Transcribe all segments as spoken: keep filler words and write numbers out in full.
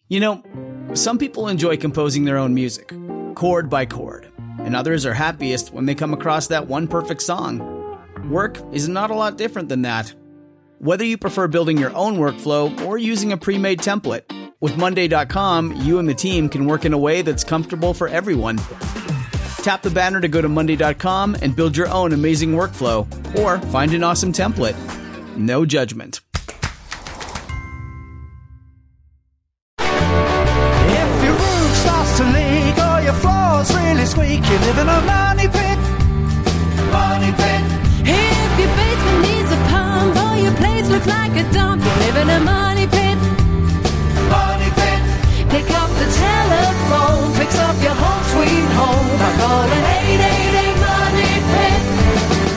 You know, some people enjoy composing their own music, chord by chord, and others are happiest when they come across that one perfect song. Work is not a lot different than that. Whether you prefer building your own workflow or using a pre-made template, with Monday dot com, you and the team can work in a way that's comfortable for everyone. Tap the banner to go to Monday dot com and build your own amazing workflow, or find an awesome template. No judgment. If your roof starts to leak or your floor's really squeak, you live in a money pit. Money pit. If your basement needs a pump or your place looks like a dump, you live in a money pit. Money pit. Pick up the telephone, fix up your home sweet home by calling eight eight eight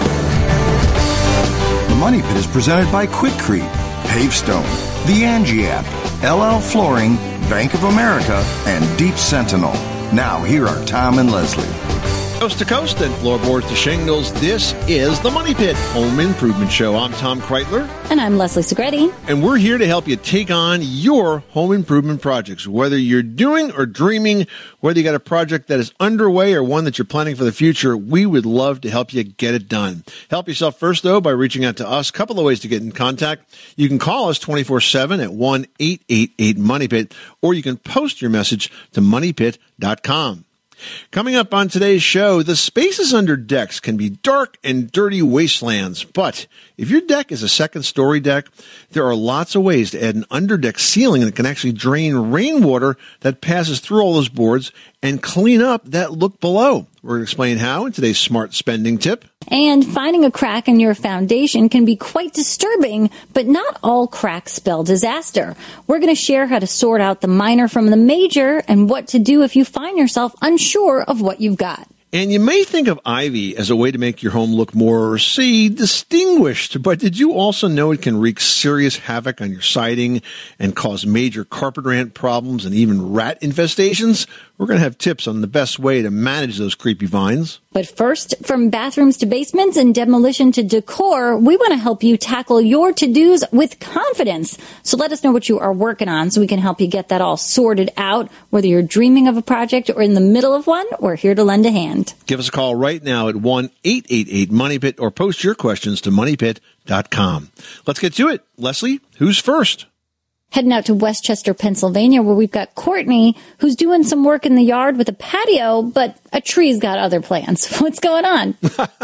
Money Pit. The Money Pit is presented by Quikrete, Pavestone, the Angie app, L L Flooring, Bank of America, and Deep Sentinel. Now, here are Tom and Leslie. Coast to coast and floorboards to shingles, this is the Money Pit Home Improvement Show. I'm Tom Kreitler. And I'm Leslie Segretti. And we're here to help you take on your home improvement projects. Whether you're doing or dreaming, whether you got a project that is underway or one that you're planning for the future, we would love to help you get it done. Help yourself first, though, by reaching out to us. A couple of ways to get in contact. You can call us twenty-four seven at one eight eight eight Money Pit, or you can post your message to money pit dot com. Coming up on today's show, the spaces under decks can be dark and dirty wastelands, but if your deck is a second-story deck, there are lots of ways to add an underdeck ceiling that can actually drain rainwater that passes through all those boards and clean up that look below. We're going to explain how in today's Smart Spending Tip. And finding a crack in your foundation can be quite disturbing, but not all cracks spell disaster. We're going to share how to sort out the minor from the major and what to do if you find yourself unsure of what you've got. And you may think of ivy as a way to make your home look more, say, distinguished, but did you also know it can wreak serious havoc on your siding and cause major carpet rant problems and even rat infestations? We're going to have tips on the best way to manage those creepy vines. But first, from bathrooms to basements and demolition to decor, we want to help you tackle your to-dos with confidence. So let us know what you are working on so we can help you get that all sorted out. Whether you're dreaming of a project or in the middle of one, we're here to lend a hand. Give us a call right now at one eight eight eight Money Pit or post your questions to money pit dot com. Let's get to it. Leslie, who's first? Heading out to Westchester, Pennsylvania, where we've got Courtney, who's doing some work in the yard with a patio, but a tree's got other plans. What's going on?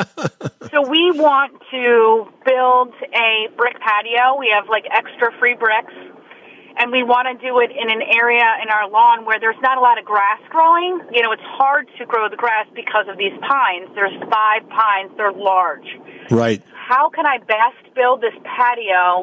So we want to build a brick patio. We have like extra free bricks, and we want to do it in an area in our lawn where there's not a lot of grass growing. You know, it's hard to grow the grass because of these pines. There's five pines. They're large. Right. How can I best build this patio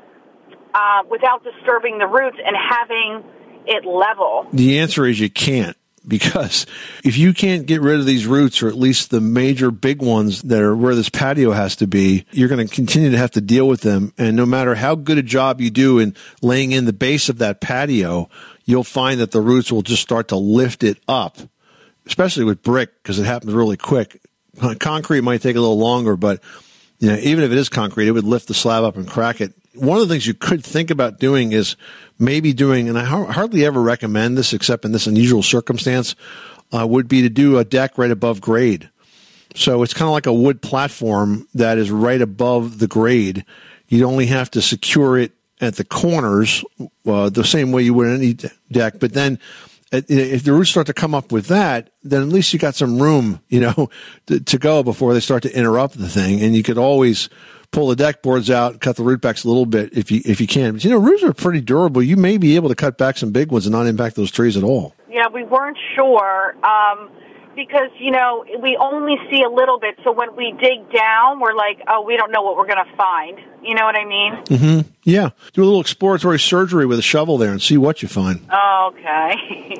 Uh, without disturbing the roots and having it level? The answer is you can't, because if you can't get rid of these roots, or at least the major big ones that are where this patio has to be, you're going to continue to have to deal with them. And no matter how good a job you do in laying in the base of that patio, you'll find that the roots will just start to lift it up, especially with brick, because it happens really quick. Concrete might take a little longer, but you know, even if it is concrete, it would lift the slab up and crack it. One of the things you could think about doing is maybe doing, and I hardly ever recommend this except in this unusual circumstance, uh, would be to do a deck right above grade. So it's kind of like a wood platform that is right above the grade. You'd only have to secure it at the corners uh, the same way you would any deck. But then if the roots start to come up with that, then at least you got some room, you know, to, to go before they start to interrupt the thing. And you could always pull the deck boards out, cut the root backs a little bit if you if you can. But, you know, roots are pretty durable. You may be able to cut back some big ones and not impact those trees at all. Yeah, we weren't sure um, because, you know, we only see a little bit. So when we dig down, we're like, oh, we don't know what we're going to find. You know what I mean? Mm-hmm. Yeah. Do a little exploratory surgery with a shovel there and see what you find. Okay.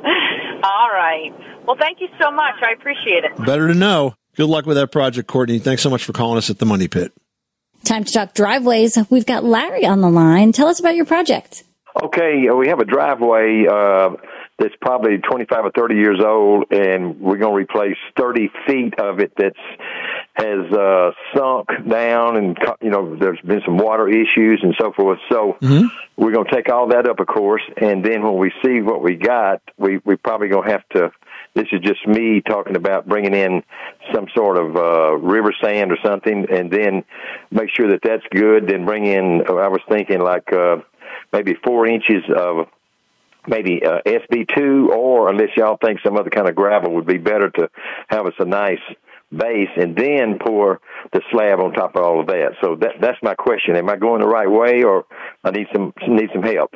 All right. Well, thank you so much. I appreciate it. Better to know. Good luck with that project, Courtney. Thanks so much for calling us at the Money Pit. Time to talk driveways. We've got Larry on the line. Tell us about your project. Okay, we have a driveway uh, that's probably twenty-five or thirty years old, and we're going to replace thirty feet of it that's has uh, sunk down, and you know there's been some water issues and so forth. So mm-hmm. we're going to take all that up, of course, and then when we see what we got, we we probably going to have to. This is just me talking about bringing in some sort of uh, river sand or something, and then make sure that that's good. Then bring in. I was thinking like uh, maybe four inches of. Maybe uh, S B two, or unless y'all think some other kind of gravel would be better to have us a nice base, and then pour the slab on top of all of that. So that, that's my question. Am I going the right way, or I need some need some help?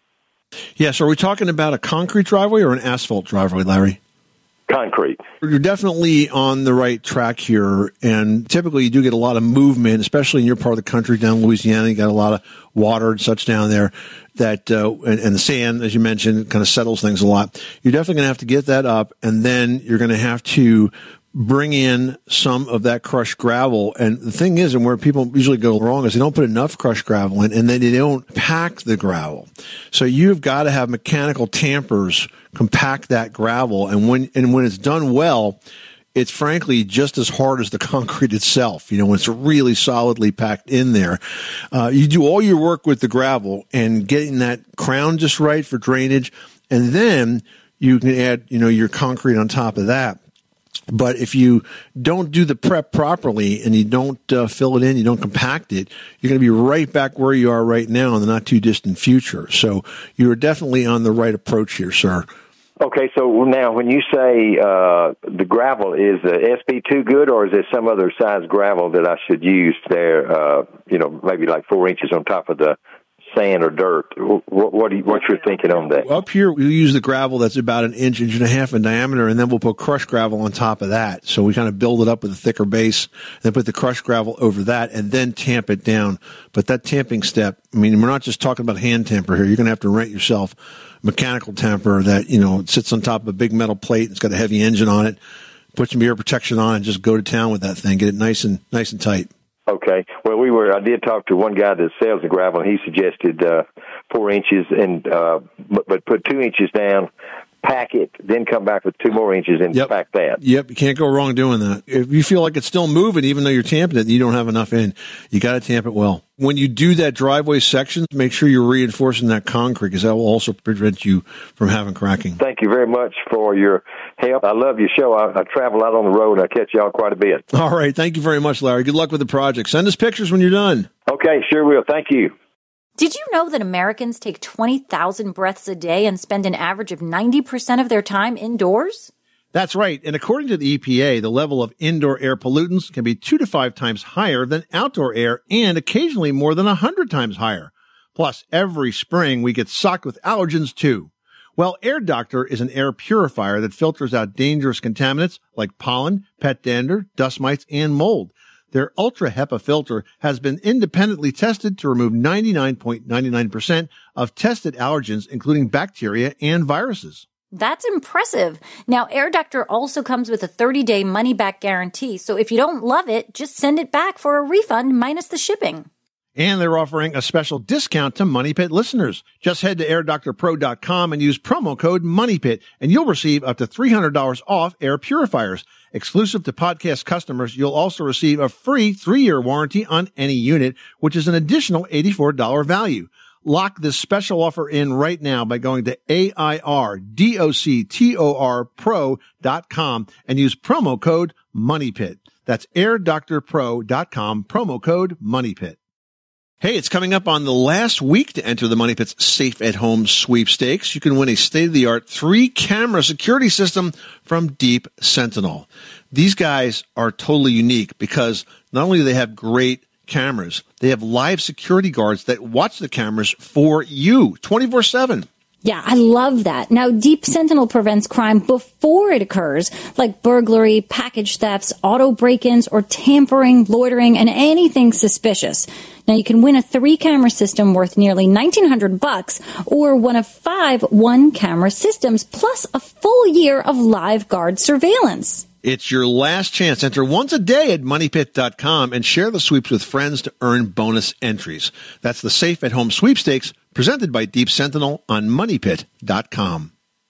Yes. Are we talking about a concrete driveway or an asphalt driveway, Larry? Concrete. You're definitely on the right track here, and typically you do get a lot of movement, especially in your part of the country down in Louisiana. You got a lot of water and such down there, that uh, and, and the sand, as you mentioned, kind of settles things a lot. You're definitely going to have to get that up, and then you're going to have to bring in some of that crushed gravel. And the thing is, and where people usually go wrong is they don't put enough crushed gravel in, and then they don't pack the gravel. So you've got to have mechanical tampers compact that gravel. And when, and when it's done well, it's frankly just as hard as the concrete itself. You know, when it's really solidly packed in there, uh, you do all your work with the gravel and getting that crown just right for drainage. And then you can add, you know, your concrete on top of that. But if you don't do the prep properly and you don't uh, fill it in, you don't compact it, you're going to be right back where you are right now in the not too distant future. So you're definitely on the right approach here, sir. Okay, so now when you say uh, the gravel, is the S B two good, or is there some other size gravel that I should use there, uh, you know, maybe like four inches on top of the sand or dirt? What, what are you, what you're thinking on that? Up here, we use the gravel that's about an inch, inch and a half in diameter, and then we'll put crushed gravel on top of that. So we kind of build it up with a thicker base, then put the crushed gravel over that, and then tamp it down. But that tamping step, I mean, we're not just talking about hand tamper here. You're going to have to rent yourself a mechanical tamper that, you know, sits on top of a big metal plate. It's got a heavy engine on it. Put some ear protection on and just go to town with that thing. Get it nice and nice and tight. Okay. Well, we were. I did talk to one guy that sells the gravel, and he suggested uh, four inches, and uh, but, but put two inches down, pack it, then come back with two more inches and yep. pack that. Yep. You can't go wrong doing that. If you feel like it's still moving, even though you're tamping it, you don't have enough in. You got to tamp it well. When you do that driveway section, make sure you're reinforcing that concrete, because that will also prevent you from having cracking. Thank you very much for your help. I love your show. I, I travel out on the road, and I catch y'all quite a bit. All right. Thank you very much, Larry. Good luck with the project. Send us pictures when you're done. Okay, sure will. Thank you. Did you know that Americans take twenty thousand breaths a day and spend an average of ninety percent of their time indoors? That's right. And according to the E P A, the level of indoor air pollutants can be two to five times higher than outdoor air, and occasionally more than a hundred times higher. Plus, every spring we get socked with allergens too. Well, Air Doctor is an air purifier that filters out dangerous contaminants like pollen, pet dander, dust mites, and mold. Their Ultra HEPA filter has been independently tested to remove ninety-nine point nine nine percent of tested allergens, including bacteria and viruses. That's impressive. Now, Air Doctor also comes with a thirty-day money-back guarantee, so if you don't love it, just send it back for a refund minus the shipping. And they're offering a special discount to Money Pit listeners. Just head to air doctor pro dot com and use promo code MONEYPIT, and you'll receive up to three hundred dollars off air purifiers. Exclusive to podcast customers, you'll also receive a free three-year warranty on any unit, which is an additional eighty-four dollars value. Lock this special offer in right now by going to A I R D O C T O R pro dot com and use promo code MONEYPIT. That's air doctor pro dot com, promo code MONEYPIT. Hey, it's coming up on the last week to enter the Money Pit's Safe at Home sweepstakes. You can win a state-of-the-art three-camera security system from Deep Sentinel. These guys are totally unique because not only do they have great cameras, they have live security guards that watch the cameras for you twenty-four seven. Yeah, I love that. Now, Deep Sentinel prevents crime before it occurs, like burglary, package thefts, auto break-ins, or tampering, loitering, and anything suspicious. Now, you can win a three-camera system worth nearly nineteen hundred bucks, or one of five one-camera systems, plus a full year of live guard surveillance. It's your last chance. Enter once a day at money pit dot com and share the sweeps with friends to earn bonus entries. That's the Safe at Home sweepstakes presented by Deep Sentinel on money pit dot com.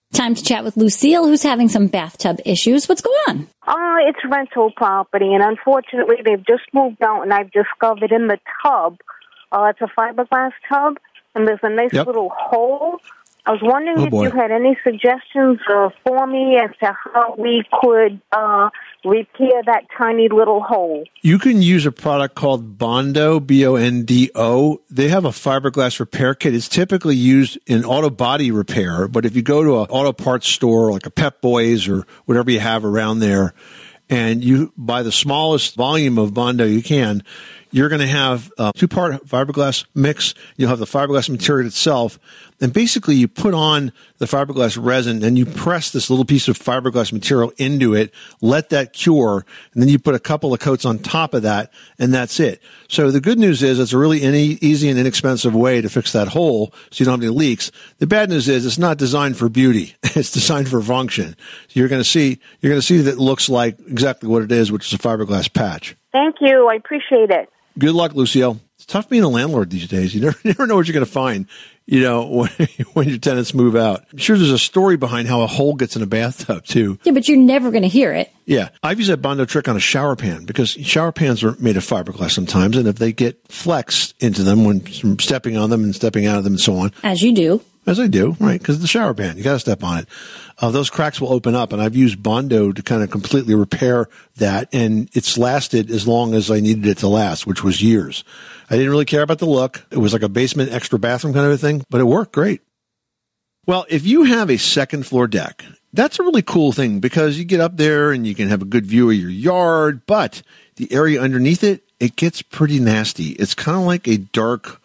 Time to chat with Lucille, who's having some bathtub issues. What's going on? Uh, it's rental property, and unfortunately, they've just moved out, and I've discovered in the tub, uh, it's a fiberglass tub, and there's a nice Yep. little hole. I was wondering Oh, if boy. you had any suggestions uh, for me as to how we could uh, repair that tiny little hole. You can use a product called Bondo, B O N D O. They have a fiberglass repair kit. It's typically used in auto body repair, but if you go to an auto parts store like a Pep Boys or whatever you have around there, and you buy the smallest volume of Bondo you can, you're going to have a two-part fiberglass mix. You'll have the fiberglass material itself. And basically, you put on the fiberglass resin and you press this little piece of fiberglass material into it, let that cure, and then you put a couple of coats on top of that, and that's it. So the good news is it's a really any, easy and inexpensive way to fix that hole so you don't have any leaks. The bad news is it's not designed for beauty. It's designed for function. So you're going to see, you're going to see that it looks like exactly what it is, which is a fiberglass patch. Thank you. I appreciate it. Good luck, Lucille. It's tough being a landlord these days. You never, never know what you're going to find, you know, when, when your tenants move out. I'm sure there's a story behind how a hole gets in a bathtub, too. Yeah, but you're never going to hear it. Yeah. I've used that Bondo trick on a shower pan because shower pans are made of fiberglass sometimes, and if they get flexed into them when from stepping on them and stepping out of them and so on. As you do. As I do, right, because it's a shower pan. You got to step on it. Uh, those cracks will open up, and I've used Bondo to kind of completely repair that, and it's lasted as long as I needed it to last, which was years. I didn't really care about the look. It was like a basement extra bathroom kind of a thing, but it worked great. Well, if you have a second floor deck, that's a really cool thing because you get up there and you can have a good view of your yard, but the area underneath it, it gets pretty nasty. It's kind of like a dark,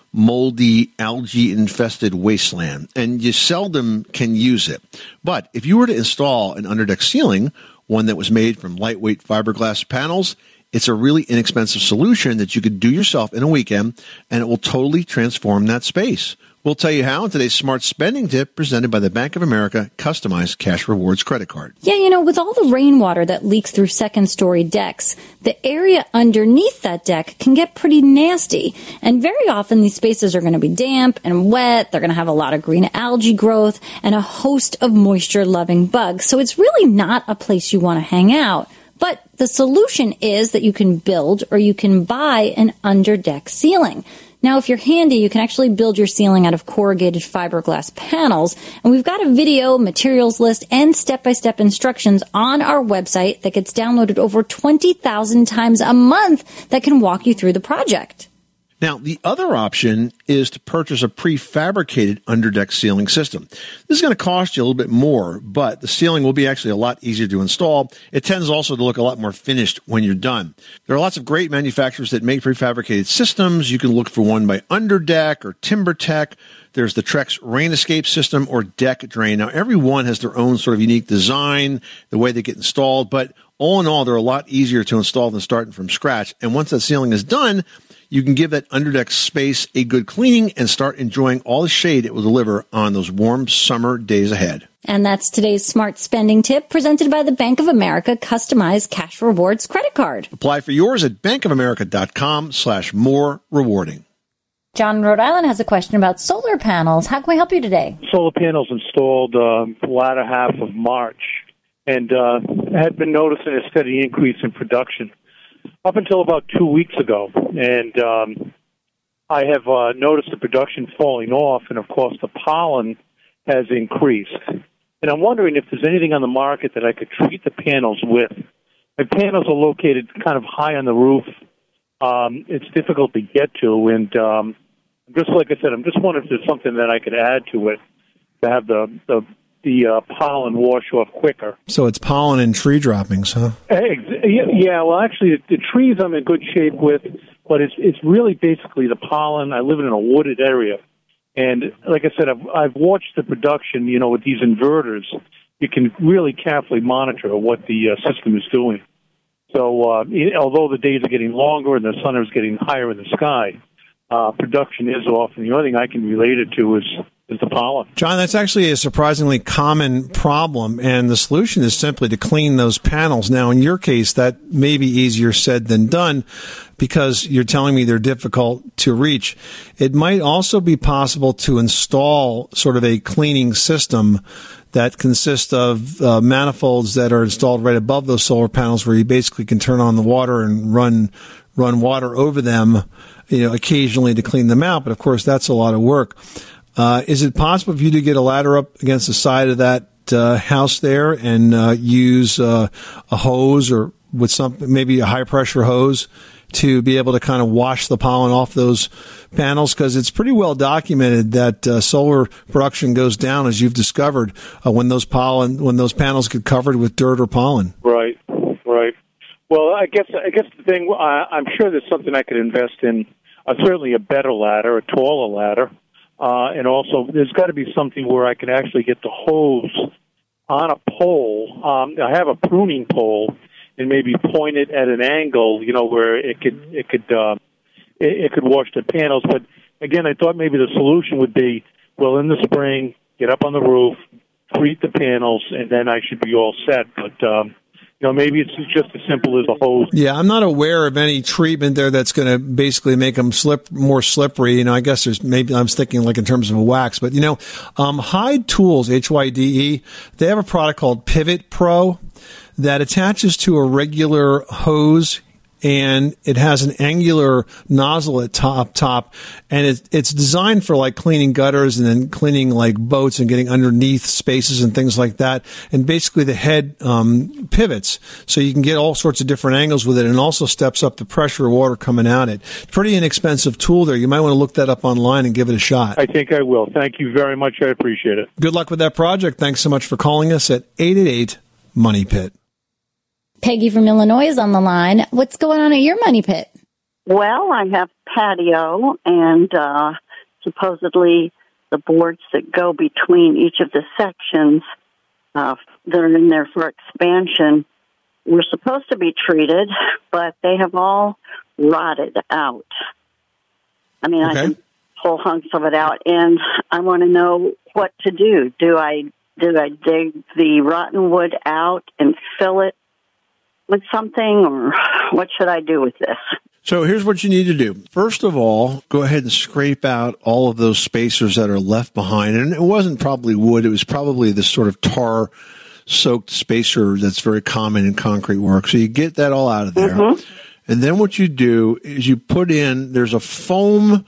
moldy, algae-infested wasteland, and you seldom can use it. But if you were to install an underdeck ceiling, one that was made from lightweight fiberglass panels, it's a really inexpensive solution that you could do yourself in a weekend, and it will totally transform that space. We'll tell you how in today's Smart Spending Tip presented by the Bank of America Customized Cash Rewards Credit Card. Yeah, you know, with all the rainwater that leaks through second-story decks, the area underneath that deck can get pretty nasty. And very often these spaces are going to be damp and wet. They're going to have a lot of green algae growth and a host of moisture-loving bugs. So it's really not a place you want to hang out. But the solution is that you can build or you can buy an underdeck ceiling. Now, if you're handy, you can actually build your ceiling out of corrugated fiberglass panels. And we've got a video, materials list, and step-by-step instructions on our website that gets downloaded over twenty thousand times a month that can walk you through the project. Now, the other option is to purchase a prefabricated underdeck ceiling system. This is going to cost you a little bit more, but the ceiling will be actually a lot easier to install. It tends also to look a lot more finished when you're done. There are lots of great manufacturers that make prefabricated systems. You can look for one by Underdeck or TimberTech. There's the Trex Rain Escape system or Deck Drain. Now, every one has their own sort of unique design, the way they get installed, but all in all, they're a lot easier to install than starting from scratch. And once that ceiling is done, you can give that underdeck space a good cleaning and start enjoying all the shade it will deliver on those warm summer days ahead. And that's today's Smart Spending Tip presented by the Bank of America Customized Cash Rewards Credit Card. Apply for yours at bankofamerica.com slash more rewarding. John in Rhode Island has a question about solar panels. How can we help you today? Solar panels installed uh, the latter half of March and uh, had been noticing a steady increase in production up until about two weeks ago. And um, I have uh, noticed the production falling off, and, of course, the pollen has increased. And I'm wondering if there's anything on the market that I could treat the panels with. My panels are located kind of high on the roof. Um, it's difficult to get to, and um, just like I said, I'm just wondering if there's something that I could add to it to have the the, the uh, pollen wash off quicker. So it's pollen and tree droppings, huh? Yeah, well, actually, the, the trees I'm in good shape with, but it's it's really basically the pollen. I live in a wooded area, and like I said, I've, I've watched the production, you know, with these inverters. You can really carefully monitor what the uh, system is doing. So uh, it, although the days are getting longer and the sun is getting higher in the sky, uh, production is off, and the only thing I can relate it to is is the pollen. John, that's actually a surprisingly common problem, and the solution is simply to clean those panels. Now, in your case, that may be easier said than done because you're telling me they're difficult to reach. It might also be possible to install sort of a cleaning system that consists of uh, manifolds that are installed right above those solar panels where you basically can turn on the water and run run water over them, you know, occasionally to clean them out. But, of course, that's a lot of work. Uh, is it possible for you to get a ladder up against the side of that uh, house there and uh, use uh, a hose or with some maybe a high-pressure hose to be able to kind of wash the pollen off those panels? Because it's pretty well documented that uh, solar production goes down, as you've discovered, uh, when those pollen, when those panels get covered with dirt or pollen. Right, right. Well, I guess I guess the thing, I, I'm sure there's something I could invest in. Uh, certainly, a better ladder, a taller ladder, uh, and also there's got to be something where I can actually get the hose on a pole. Um, I have a pruning pole. And maybe point it at an angle, you know, where it could it could uh, it, it could wash the panels. But again, I thought maybe the solution would be, well, in the spring, get up on the roof, treat the panels, and then I should be all set. But um, you know, maybe it's just as simple as a hose. Yeah, I'm not aware of any treatment there that's going to basically make them slip more slippery. You know, I guess there's maybe I'm thinking like in terms of a wax, but you know, um, Hyde Tools, H Y D E, they have a product called Pivot Pro that attaches to a regular hose, and it has an angular nozzle at top, top, and it, it's designed for like cleaning gutters and then cleaning like boats and getting underneath spaces and things like that. And basically the head um, pivots, so you can get all sorts of different angles with it, and also steps up the pressure of water coming out it. Pretty inexpensive tool there. You might want to look that up online and give it a shot. I think I will. Thank you very much. I appreciate it. Good luck with that project. Thanks so much for calling us at eight eight eight, Money Pit. Peggy from Illinois is on the line. What's going on at your money pit? Well, I have patio, and uh, supposedly the boards that go between each of the sections uh, that are in there for expansion were supposed to be treated, but they have all rotted out. I mean, okay. I can pull hunks of it out, and I want to know what to do. Do I do I dig the rotten wood out and fill it with something, or what should I do with this? So here's what you need to do. First of all, go ahead and scrape out all of those spacers that are left behind. And it wasn't probably wood. It was probably this sort of tar-soaked spacer that's very common in concrete work. So you get that all out of there. Mm-hmm. And then what you do is you put in, there's a foam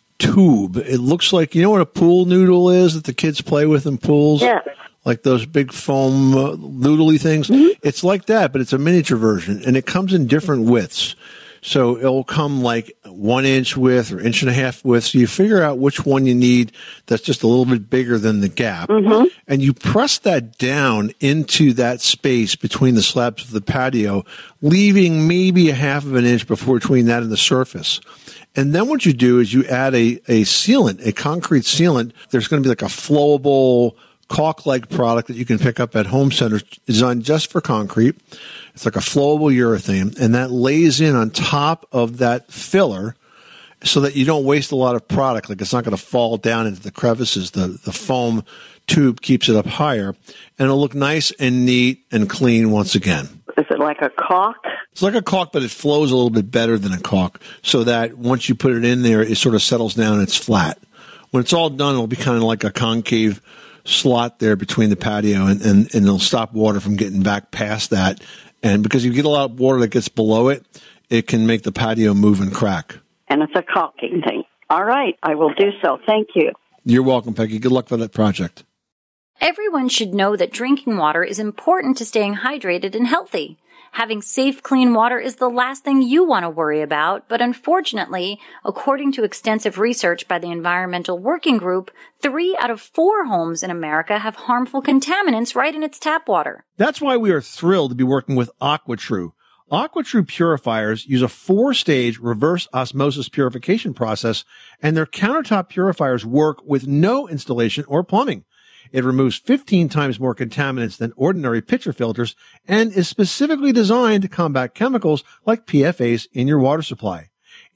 tube. It looks like, you know what a pool noodle is that the kids play with in pools? Yeah. Like those big foam uh, noodly things. Mm-hmm. It's like that, but it's a miniature version, and it comes in different widths. So it'll come like one inch width or inch and a half width. So you figure out which one you need that's just a little bit bigger than the gap. Mm-hmm. And you press that down into that space between the slabs of the patio, leaving maybe a half of an inch before between that and the surface. And then what you do is you add a, a sealant, a concrete sealant. There's going to be like a flowable caulk-like product that you can pick up at home centers designed just for concrete. It's like a flowable urethane, and that lays in on top of that filler so that you don't waste a lot of product. Like it's not going to fall down into the crevices. The, the foam tube keeps it up higher, and it'll look nice and neat and clean once again. Is it like a caulk? It's like a caulk, but it flows a little bit better than a caulk, so that once you put it in there, it sort of settles down and it's flat. When it's all done, it'll be kind of like a concave slot there between the patio, and, and, and it'll stop water from getting back past that. And because you get a lot of water that gets below it, it can make the patio move and crack. And it's a caulking thing. All right, I will do so. Thank you. You're welcome, Peggy. Good luck with that project. Everyone should know that drinking water is important to staying hydrated and healthy. Having safe, clean water is the last thing you want to worry about, but unfortunately, according to extensive research by the Environmental Working Group, three out of four homes in America have harmful contaminants right in its tap water. That's why we are thrilled to be working with AquaTrue. AquaTrue purifiers use a four-stage reverse osmosis purification process, and their countertop purifiers work with no installation or plumbing. It removes fifteen times more contaminants than ordinary pitcher filters and is specifically designed to combat chemicals like P F As in your water supply.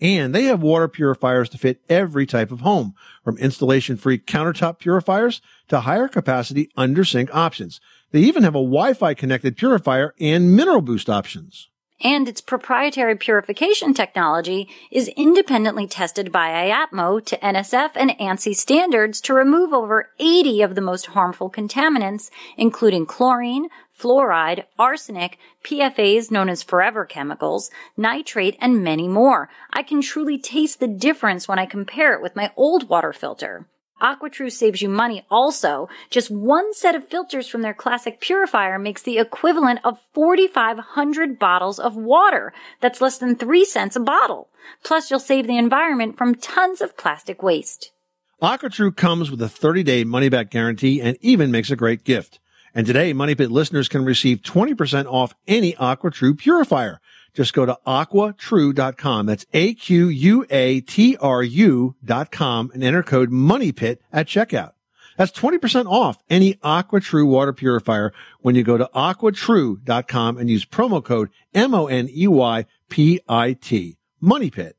And they have water purifiers to fit every type of home, from installation-free countertop purifiers to higher capacity under-sink options. They even have a Wi-Fi connected purifier and mineral boost options. And its proprietary purification technology is independently tested by I A P M O to N S F and ANSI standards to remove over eighty of the most harmful contaminants, including chlorine, fluoride, arsenic, P F As known as forever chemicals, nitrate, and many more. I can truly taste the difference when I compare it with my old water filter. AquaTrue saves you money also. Just one set of filters from their classic purifier makes the equivalent of forty-five hundred bottles of water. That's less than three cents a bottle. Plus, you'll save the environment from tons of plastic waste. AquaTrue comes with a thirty-day money-back guarantee and even makes a great gift. And today, Money Pit listeners can receive twenty percent off any AquaTrue purifier. Just go to aqua true dot com. That's A Q U A T R U dot com and enter code MONEYPIT at checkout. That's twenty percent off any AquaTrue water purifier when you go to aqua true dot com and use promo code M O N E Y P I T. MONEYPIT.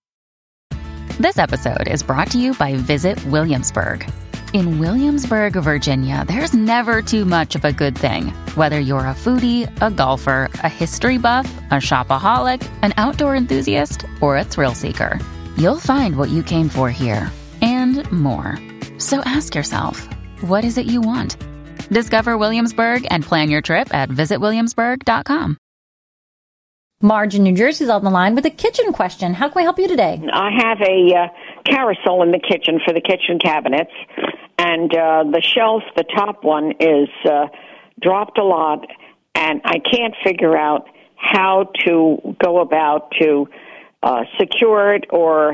This episode is brought to you by Visit Williamsburg. In Williamsburg, Virginia, there's never too much of a good thing. Whether you're a foodie, a golfer, a history buff, a shopaholic, an outdoor enthusiast, or a thrill seeker, you'll find what you came for here and more. So ask yourself, what is it you want? Discover Williamsburg and plan your trip at visit williamsburg dot com. Marge in New Jersey is on the line with a kitchen question. How can we help you today? I have a uh, carousel in the kitchen for the kitchen cabinets, and uh, the shelf, the top one, is uh, dropped a lot, and I can't figure out how to go about to uh, secure it, or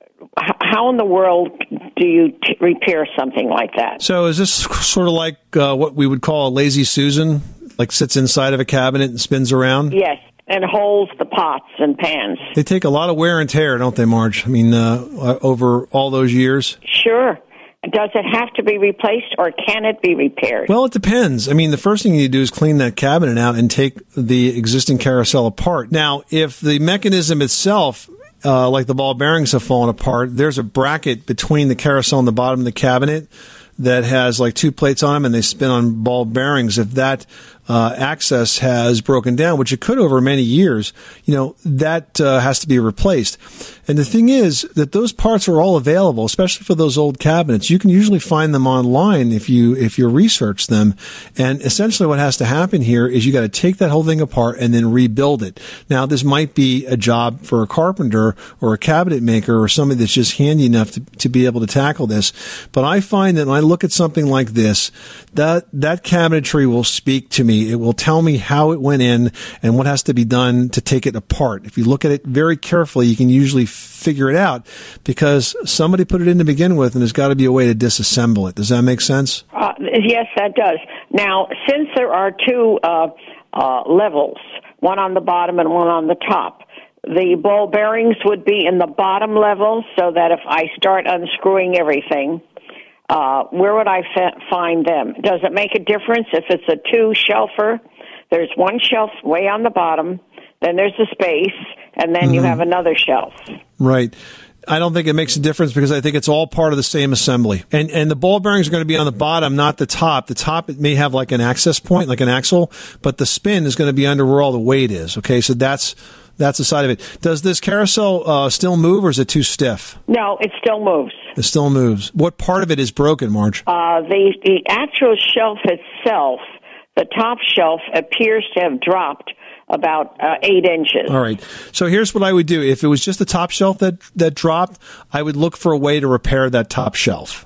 h- how in the world do you t- repair something like that? So is this sort of like uh, what we would call a lazy Susan, like sits inside of a cabinet and spins around? Yes. And holds the pots and pans. They take a lot of wear and tear, don't they, Marge? I mean, uh, over all those years? Sure. Does it have to be replaced, or can it be repaired? Well, it depends. I mean, the first thing you do is clean that cabinet out and take the existing carousel apart. Now, if the mechanism itself, uh, like the ball bearings have fallen apart, there's a bracket between the carousel and the bottom of the cabinet that has like two plates on them, and they spin on ball bearings. If that uh, access has broken down, which it could over many years, you know, that uh, has to be replaced. And the thing is that those parts are all available, especially for those old cabinets. You can usually find them online if you if you research them. And essentially what has to happen here is you got to take that whole thing apart and then rebuild it. Now, this might be a job for a carpenter or a cabinet maker or somebody that's just handy enough to, to be able to tackle this. But I find that when I look at something like this, that that cabinetry will speak to me. It will tell me how it went in and what has to be done to take it apart. If you look at it very carefully, you can usually figure it out because somebody put it in to begin with, and there's got to be a way to disassemble it. Does that make sense? Uh, yes, that does. Now, since there are two uh, uh, levels, one on the bottom and one on the top, the ball bearings would be in the bottom level so that if I start unscrewing everything, Uh, where would I fa- find them? Does it make a difference if it's a two-shelfer? There's one shelf way on the bottom, then there's a space, and then mm-hmm. you have another shelf. Right. I don't think it makes a difference because I think it's all part of the same assembly. And and the ball bearings are going to be on the bottom, not the top. The top, it may have like an access point, like an axle, but the spin is going to be under where all the weight is. Okay, so that's that's the side of it. Does this carousel uh, still move, or is it too stiff? No, it still moves. It still moves. What part of it is broken, Marge? Uh, the, the actual shelf itself, the top shelf, appears to have dropped about uh, eight inches. All right. So here's what I would do. If it was just the top shelf that, that dropped, I would look for a way to repair that top shelf.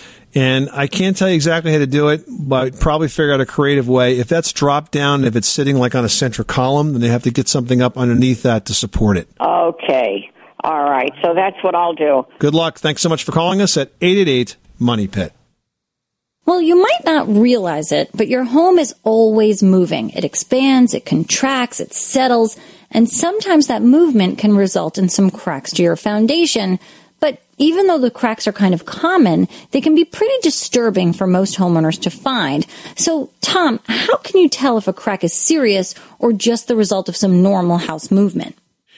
And I can't tell you exactly how to do it, but I'd probably figure out a creative way. If that's dropped down, if it's sitting like on a center column, then they have to get something up underneath that to support it. Okay. All right. So that's what I'll do. Good luck. Thanks so much for calling us at eight eight eight, MONEY PIT. Well, you might not realize it, but your home is always moving. It expands, it contracts, it settles, and sometimes that movement can result in some cracks to your foundation. But even though the cracks are kind of common, they can be pretty disturbing for most homeowners to find. So, Tom, how can you tell if a crack is serious or just the result of some normal house movement?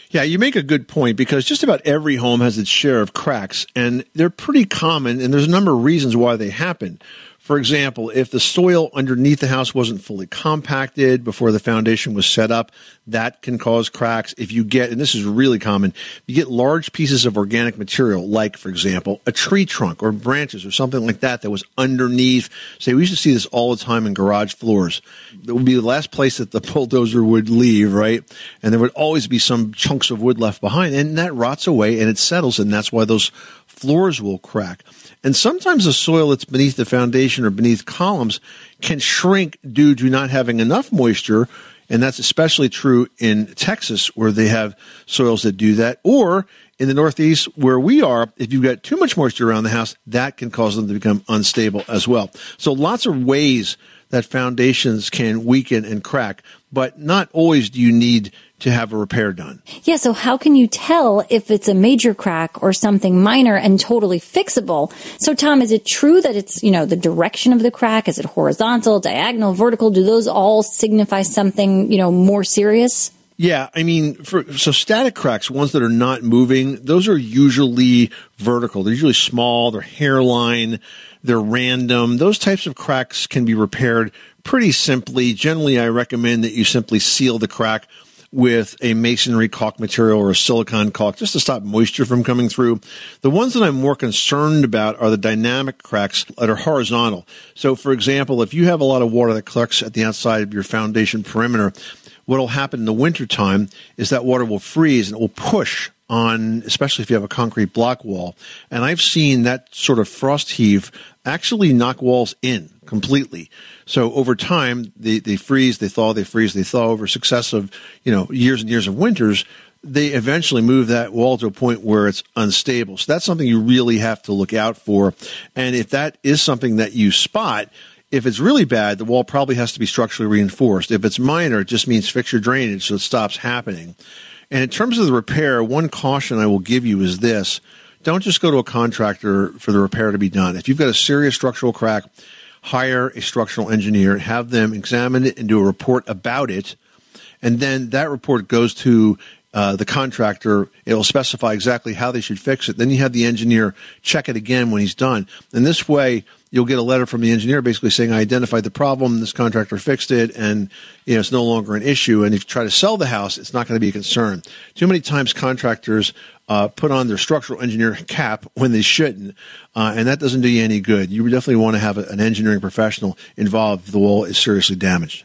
Yeah, you make a good point because just about every home has its share of cracks, and they're pretty common, and there's a number of reasons why they happen. For example, if the soil underneath the house wasn't fully compacted before the foundation was set up, that can cause cracks. If you get, and this is really common, you get large pieces of organic material, like, for example, a tree trunk or branches or something like that that was underneath. Say, we used to see this all the time in garage floors. That would be the last place that the bulldozer would leave, right? And there would always be some chunks of wood left behind, and that rots away and it settles, and that's why those floors will crack. And sometimes the soil that's beneath the foundation or beneath columns can shrink due to not having enough moisture, and that's especially true in Texas where they have soils that do that, or in the Northeast where we are, if you've got too much moisture around the house, that can cause them to become unstable as well. So lots of ways that foundations can weaken and crack, but not always do you need to have a repair done. Yeah, so how can you tell if it's a major crack or something minor and totally fixable? So, Tom, is it true that it's, you know, the direction of the crack? Is it horizontal, diagonal, vertical? Do those all signify something, you know, more serious? Yeah, I mean, for, so static cracks, ones that are not moving, those are usually vertical. They're usually small, they're hairline, they're random. Those types of cracks can be repaired pretty simply. Generally, I recommend that you simply seal the crack with a masonry caulk material or a silicone caulk just to stop moisture from coming through. The ones that I'm more concerned about are the dynamic cracks that are horizontal. So, for example, if you have a lot of water that collects at the outside of your foundation perimeter, what will happen in the wintertime is that water will freeze and it will push on, especially if you have a concrete block wall. And I've seen that sort of frost heave actually knock walls in completely. So over time, they, they freeze, they thaw, they freeze, they thaw over successive, you know, years and years of winters. They eventually move that wall to a point where it's unstable. So that's something you really have to look out for. And if that is something that you spot, if it's really bad, the wall probably has to be structurally reinforced. If it's minor, it just means fix your drainage so it stops happening. And in terms of the repair, one caution I will give you is this. Don't just go to a contractor for the repair to be done. If you've got a serious structural crack, hire a structural engineer, have them examine it and do a report about it. And then that report goes to uh, the contractor. It will specify exactly how they should fix it. Then you have the engineer check it again when he's done. And this way, you'll get a letter from the engineer basically saying, I identified the problem, this contractor fixed it, and you know it's no longer an issue. And if you try to sell the house, it's not going to be a concern. Too many times contractors uh, put on their structural engineer cap when they shouldn't, uh, and that doesn't do you any good. You definitely want to have a, an engineering professional involved if the wall is seriously damaged.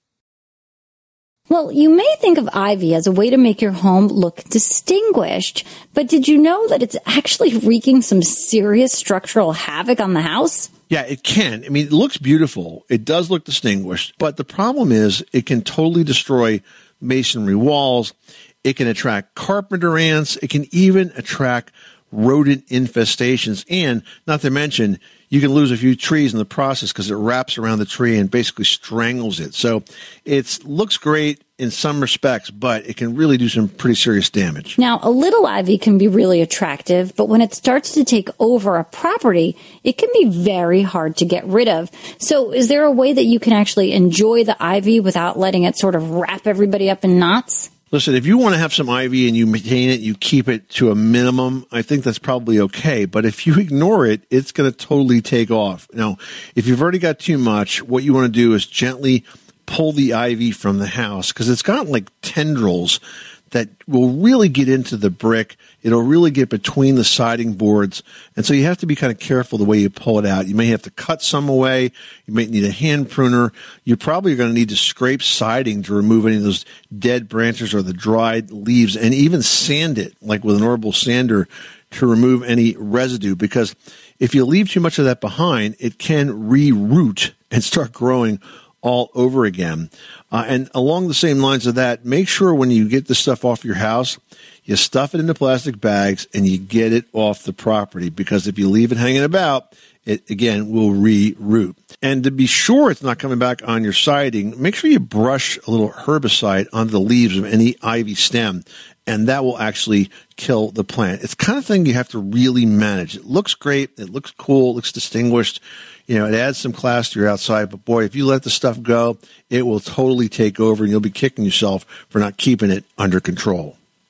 Well, you may think of ivy as a way to make your home look distinguished, but did you know that it's actually wreaking some serious structural havoc on the house? Yeah, it can. I mean, it looks beautiful. It does look distinguished, but the problem is it can totally destroy masonry walls. It can attract carpenter ants. It can even attract rodent infestations, and not to mention, you can lose a few trees in the process because it wraps around the tree and basically strangles it. So it looks great in some respects, but it can really do some pretty serious damage. Now, a little ivy can be really attractive, but when it starts to take over a property, it can be very hard to get rid of. So is there a way that you can actually enjoy the ivy without letting it sort of wrap everybody up in knots? Listen, if you want to have some ivy and you maintain it, you keep it to a minimum, I think that's probably okay. But if you ignore it, it's going to totally take off. Now, if you've already got too much, what you want to do is gently pull the ivy from the house because it's got like tendrils that will really get into the brick. It'll really get between the siding boards. And so you have to be kind of careful the way you pull it out. You may have to cut some away. You might need a hand pruner. You're probably going to need to scrape siding to remove any of those dead branches or the dried leaves, and even sand it, like with an orbital sander, to remove any residue. Because if you leave too much of that behind, it can re-root and start growing all over again. Uh, and along the same lines of that, make sure when you get this stuff off your house, you stuff it into plastic bags and you get it off the property, because if you leave it hanging about, it again will re-root. And to be sure it's not coming back on your siding, make sure you brush a little herbicide onto the leaves of any ivy stem, and that will actually kill the plant. It's the kind of thing you have to really manage. It looks great, it looks cool, it looks distinguished. You know, it adds some class to your outside, but boy, if you let the stuff go, it will totally take over and you'll be kicking yourself for not keeping it under control.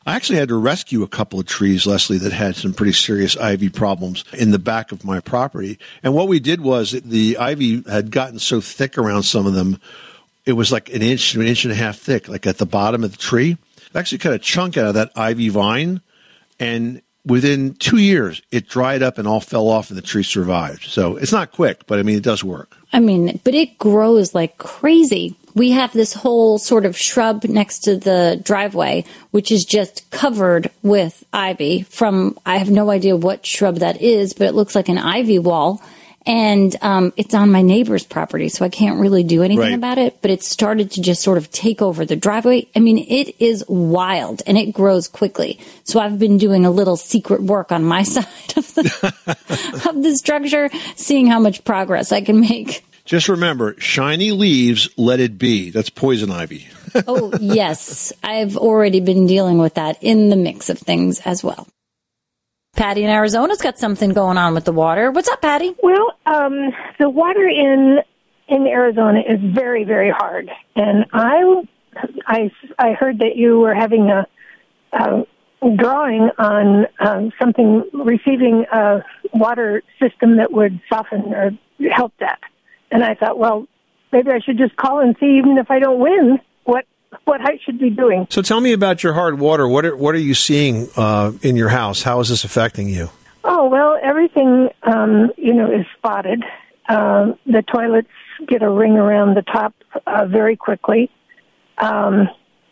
I actually had to rescue a couple of trees, Leslie, that had some pretty serious ivy problems in the back of my property. And what we did was the ivy had gotten so thick around some of them, it was like an inch to an inch and a half thick, like at the bottom of the tree. I actually cut a chunk out of that ivy vine, and within two years, it dried up and all fell off, and the tree survived. So it's not quick, but I mean, it does work. I mean, but it grows like crazy. We have this whole sort of shrub next to the driveway, which is just covered with ivy from, I have no idea what shrub that is, but it looks like an ivy wall. And um, it's on my neighbor's property, so I can't really do anything Right. about it. But it started to just sort of take over the driveway. I mean, it is wild, and it grows quickly. So I've been doing a little secret work on my side of the, of the structure, seeing how much progress I can make. Just remember, shiny leaves, let it be. That's poison ivy. Oh, yes. I've already been dealing with that in the mix of things as well. Patty in Arizona's got something going on with the water. What's up, Patty? Well, um, the water in in Arizona is very, very hard, and I, I, I heard that you were having a, a drawing on um, something, receiving a water system that would soften or help that, and I thought, well, maybe I should just call and see, even if I don't win, what what I should be doing. So tell me about your hard water. What are, what are you seeing uh, in your house? How is this affecting you? Oh, well, everything, um, you know, is spotted. Uh, the toilets get a ring around the top uh, very quickly. Um,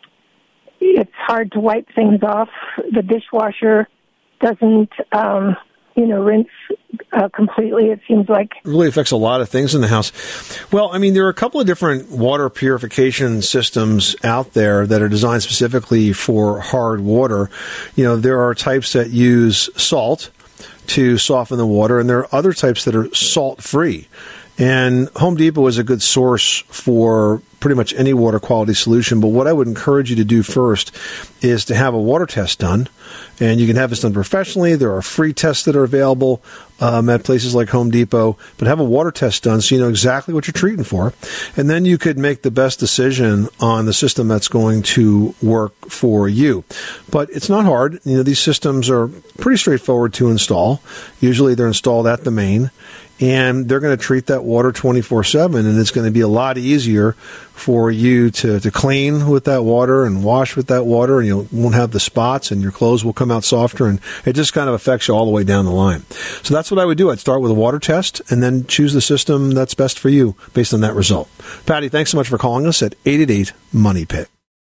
it's hard to wipe things off. The dishwasher doesn't, um, you know, rinse uh, completely, it seems like. It really affects a lot of things in the house. Well, I mean, there are a couple of different water purification systems out there that are designed specifically for hard water. You know, there are types that use salt to soften the water, and there are other types that are salt-free. And Home Depot is a good source for pretty much any water quality solution. But what I would encourage you to do first is to have a water test done. And you can have this done professionally. There are free tests that are available um, at places like Home Depot. But have a water test done so you know exactly what you're treating for. And then you could make the best decision on the system that's going to work for you. But it's not hard. You know, these systems are pretty straightforward to install. Usually they're installed at the main. And they're going to treat that water twenty-four seven, and it's going to be a lot easier for you to, to clean with that water and wash with that water, and you won't have the spots, and your clothes will come out softer, and it just kind of affects you all the way down the line. So that's what I would do. I'd start with a water test and then choose the system that's best for you based on that result. Patty, thanks so much for calling us at eight eight eight, money pit.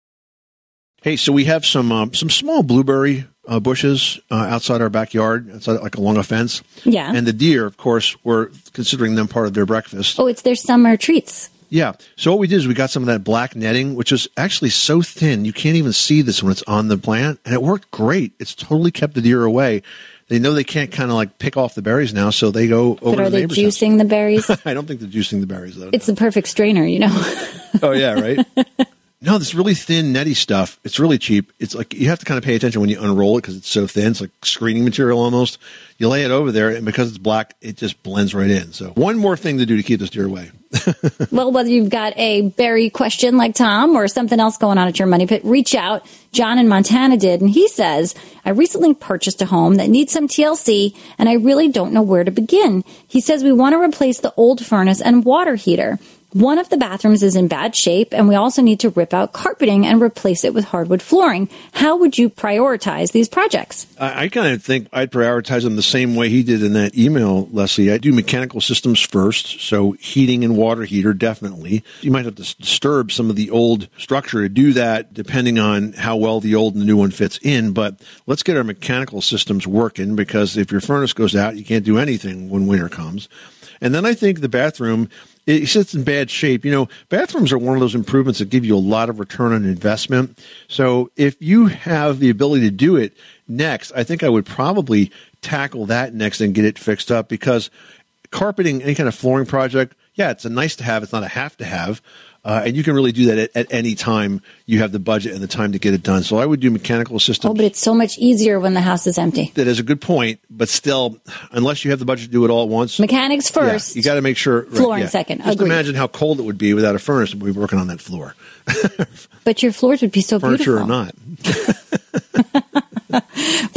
Hey, so we have some um, some small blueberry uh, bushes uh, outside our backyard, outside, like along a fence. Yeah. And the deer, of course, we're considering them part of their breakfast. Oh, it's their summer treats. Yeah. So what we did is we got some of that black netting, which is actually so thin you can't even see this when it's on the plant, and it worked great. It's totally kept the deer away. They know they can't kind of like pick off the berries now, so they go over But are to the they neighbor's juicing the berries? house. I don't think they're juicing the berries, though. It's the perfect strainer, you know. Oh, yeah, right? No, this really thin, netty stuff. It's really cheap. It's like you have to kind of pay attention when you unroll it because it's so thin. It's like screening material almost. You lay it over there, and because it's black, it just blends right in. So one more thing to do to keep this deer away. Well, whether you've got a berry question like Tom or something else going on at your money pit, reach out. John in Montana did, and he says, I recently purchased a home that needs some T L C, and I really don't know where to begin. He says we want to replace the old furnace and water heater. One of the bathrooms is in bad shape, and we also need to rip out carpeting and replace it with hardwood flooring. How would you prioritize these projects? I, I kind of think I'd prioritize them the same way he did in that email, Leslie. I do mechanical systems first, so heating and water heater, definitely. You might have to disturb some of the old structure to do that, depending on how well the old and the new one fits in. But let's get our mechanical systems working, because if your furnace goes out, you can't do anything when winter comes. And then I think the bathroom, it sits in bad shape. You know, bathrooms are one of those improvements that give you a lot of return on investment. So if you have the ability to do it next, I think I would probably tackle that next and get it fixed up, because carpeting, any kind of flooring project, yeah, it's a nice to have. It's not a have to have. Uh, and you can really do that at, at any time you have the budget and the time to get it done. So I would do mechanical systems. Oh, but it's so much easier when the house is empty. That is a good point, but still, unless you have the budget to do it all at once. Mechanics first. Yeah, you got to make sure. Flooring right, yeah. second. Just Agreed. imagine how cold it would be without a furnace if we were working on that floor. But your floors would be so Furniture beautiful. or not.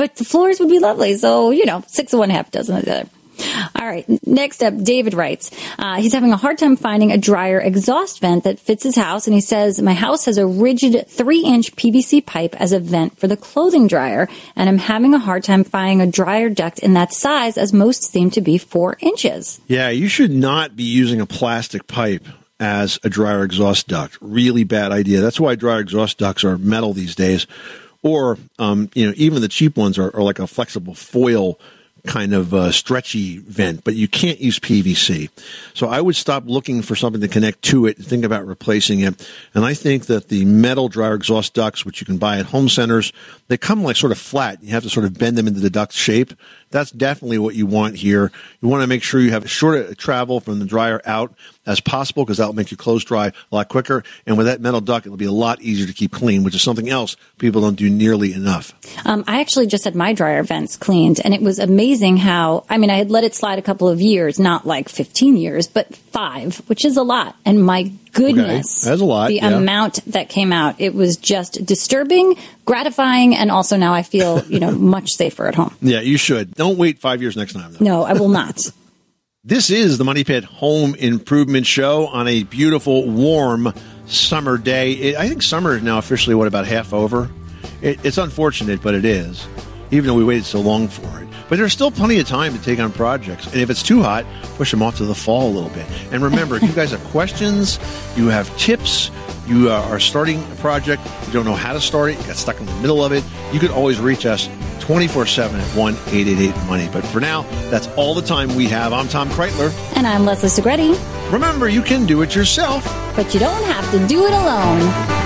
but the floors would be lovely. So, you know, six of one, half dozen of the other. All right. Next up, David writes, uh, he's having a hard time finding a dryer exhaust vent that fits his house. And he says, my house has a rigid three inch P V C pipe as a vent for the clothing dryer. And I'm having a hard time finding a dryer duct in that size, as most seem to be four inches. Yeah, you should not be using a plastic pipe as a dryer exhaust duct. Really bad idea. That's why dryer exhaust ducts are metal these days. Or, um, you know, even the cheap ones are, are like a flexible foil kind of uh, stretchy vent, but you can't use P V C. So I would stop looking for something to connect to it and think about replacing it. And I think that the metal dryer exhaust ducts, which you can buy at home centers, they come like sort of flat. You have to sort of bend them into the duct shape. That's definitely what you want here. You want to make sure you have as short a travel from the dryer out as possible, because that'll make your clothes dry a lot quicker. And with that metal duct, it'll be a lot easier to keep clean, which is something else people don't do nearly enough. Um, I actually just had my dryer vents cleaned, and it was amazing how, I mean, I had let it slide a couple of years, not like fifteen years, but five, which is a lot. And my goodness, okay. That's a lot. The yeah. amount that came out, it was just disturbing, gratifying, and also now I feel, you know, much safer at home. Yeah, you should. Don't wait five years next time, though. No, I will not. This is the Money Pit Home Improvement Show on a beautiful, warm summer day. It, I think summer is now officially, what, about half over? It, it's unfortunate, but it is, even though we waited so long for it. But there's still plenty of time to take on projects. And if it's too hot, push them off to the fall a little bit. And remember, if you guys have questions, you have tips, you uh, are starting a project, you don't know how to start it, you got stuck in the middle of it, you can always reach us twenty-four seven at one eight eight eight money. But for now, that's all the time we have. I'm Tom Kreitler. And I'm Leslie Segretti. Remember, you can do it yourself, but you don't have to do it alone.